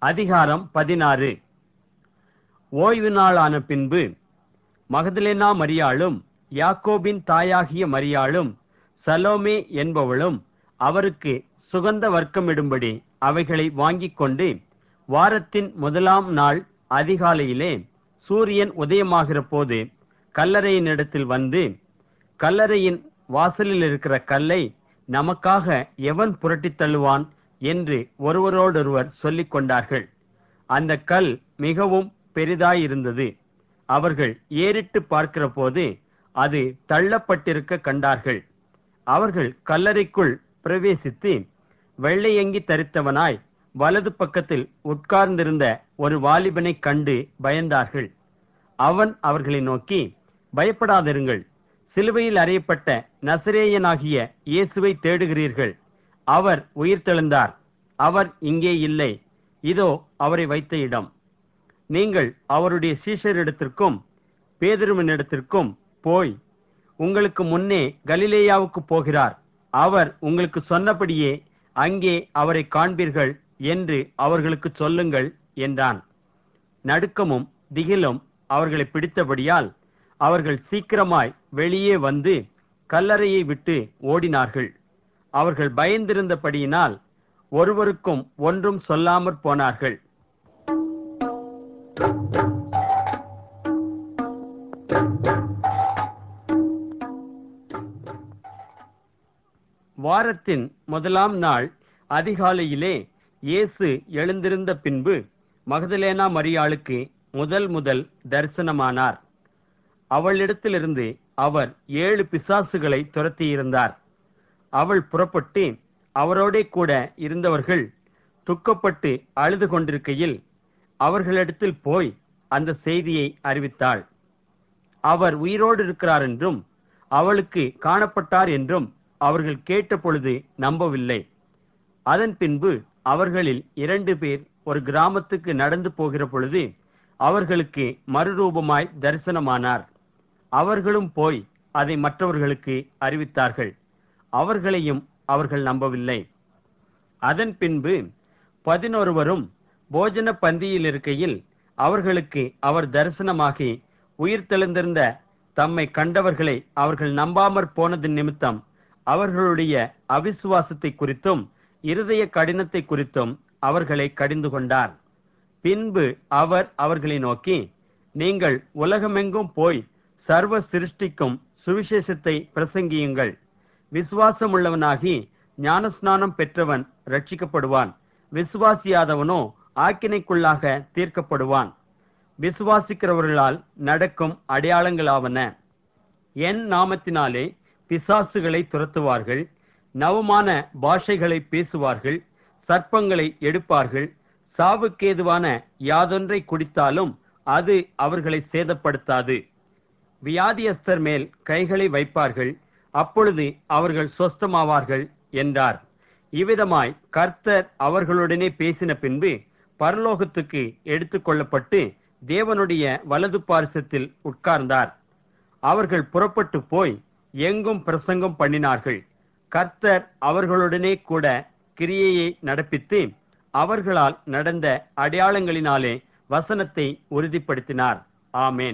அதிகாரம் 16. ஓய்வு நாள் ஆன பின்பு மகதலேனா மரியாளும் யாக்கோபின் தாயாகிய மரியாளும் சலோமே என்பவளும் அவருக்கு சுகந்த வர்க்கமிடும்படி அவைகளை வாங்கிக் கொண்டு வாரத்தின் முதலாம் நாள் அதிகாலையிலே சூரியன் உதயமாகிற போது கல்லறையினிடத்தில் வந்து, கல்லறையின் வாசலில் இருக்கிற கல்லை நமக்காக எவன் புரட்டித் தள்ளுவான் என்று ஒருவரோடொருவர் சொல்லிக் கொண்டார்கள். அந்த கல் மிகவும் பெரிதாயிருந்தது. அவர்கள் ஏறிட்டு பார்க்கிற போது அது தள்ளப்பட்டிருக்க கண்டார்கள். அவர்கள் கல்லறைக்குள் பிரவேசித்து வெள்ளையங்கி தரித்தவனாய் வலது பக்கத்தில் உட்கார்ந்திருந்த ஒரு வாலிபனை கண்டு பயந்தார்கள். அவன் அவர்களை நோக்கி, பயப்படாதிருங்கள், சிலுவையில் அறையப்பட்ட நசரேயனாகிய இயேசுவை தேடுகிறீர்கள். அவர் உயிர்த்தெழுந்தார். அவர் இங்கே இல்லை. இதோ அவரை வைத்த இடம். நீங்கள் அவருடைய சீஷரிடத்திற்கும் பேதுருவினிடத்திற்கும் போய், உங்களுக்கு முன்னே கலிலேயாவுக்கு போகிறார், அவர் உங்களுக்கு சொன்னபடியே அங்கே அவரை காண்பீர்கள் என்று அவர்களுக்கு சொல்லுங்கள் என்றான். நடுக்கமும் திகிலும் அவர்களை பிடித்தபடியால் அவர்கள் சீக்கிரமாய் வெளியே வந்து கல்லறையை விட்டு ஓடினார்கள். அவர்கள் பயந்திருந்தபடியினால் ஒருவருக்கும் ஒன்றும் சொல்லாமற் போனார்கள். வாரத்தின் முதலாம் நாள் அதிகாலையிலே இயேசு எழுந்திருந்த பின்பு மகதலேனா மரியாளுக்கு முதல் தரிசனமானார். அவளிடத்திலிருந்து அவர் 7 பிசாசுகளை துரத்தியிருந்தார். அவள் புறப்பட்டு அவரோடே கூட இருந்தவர்கள் துக்கப்பட்டு அழுது கொண்டிருக்கையில் அவர்களிடத்தில் போய் அந்த செய்தியை அறிவித்தாள். அவர் உயிரோடு இருக்கிறார் என்றும் அவளுக்கு காணப்பட்டார் என்றும் அவர்கள் கேட்ட பொழுது நம்பவில்லை. அதன் பின்பு அவர்களில் 2 பேர் ஒரு கிராமத்துக்கு நடந்து போகிற பொழுது அவர்களுக்கு மறுரூபமாய் தரிசனமானார். அவர்களும் போய் அதை மற்றவர்களுக்கு அறிவித்தார்கள். அவர்களையும் அவர்கள் நம்பவில்லை. அதன் பின்பு 11 போஜன பந்தியில் இருக்கையில் அவர்களுக்கு அவர் தரிசனமாகி உயிர்த்தெழுந்திருந்த தம்மை கண்டவர்களை அவர்கள் நம்பாமற் போனது நிமித்தம் அவர்களுடைய அவிசுவாசத்தை குறித்தும் இருதய கடினத்தை குறித்தும் அவர்களை கடிந்து கொண்டார். பின்பு அவர் அவர்களை நோக்கி, நீங்கள் உலகமெங்கும் போய் சர்வ சிருஷ்டிக்கும் சுவிசேஷத்தை பிரசங்கியுங்கள். விசுவாசமுள்ளவனாகி ஞானஸ்நானம் பெற்றவன் ரட்சிக்கப்படுவான், விசுவாசியாதவனோ ஆக்கினைக்குள்ளாக தீர்க்கப்படுவான். விசுவாசிக்கிறவர்களால் நடக்கும் அடையாளங்களாவன: என் நாமத்தினாலே பிசாசுகளை துரத்துவார்கள், நவமான பாஷைகளை பேசுவார்கள், சர்ப்பங்களை எடுப்பார்கள், சாவுக்கேதுவான யாதொன்றை குடித்தாலும் அது அவர்களை சேதப்படுத்தாது. வியாதியஸ்தர் மேல் கைகளை வைப்பார்கள், அப்பொழுது அவர்கள் சொஸ்தமாவார்கள் என்றார். இவ்விதமாய் கர்த்தர் அவர்களுடனே பேசின பின்பு பரலோகத்துக்கு எடுத்துக்கொள்ளப்பட்டு தேவனுடைய வலது பார்சத்தில் உட்கார்ந்தார். அவர்கள் புறப்பட்டு போய் எங்கும் பிரசங்கம் பண்ணினார்கள். கர்த்தர் அவர்களுடனே கூட கிரியையை நடப்பித்து அவர்களால் நடந்த அடையாளங்களினாலே வசனத்தை உறுதிப்படுத்தினார். ஆமேன்.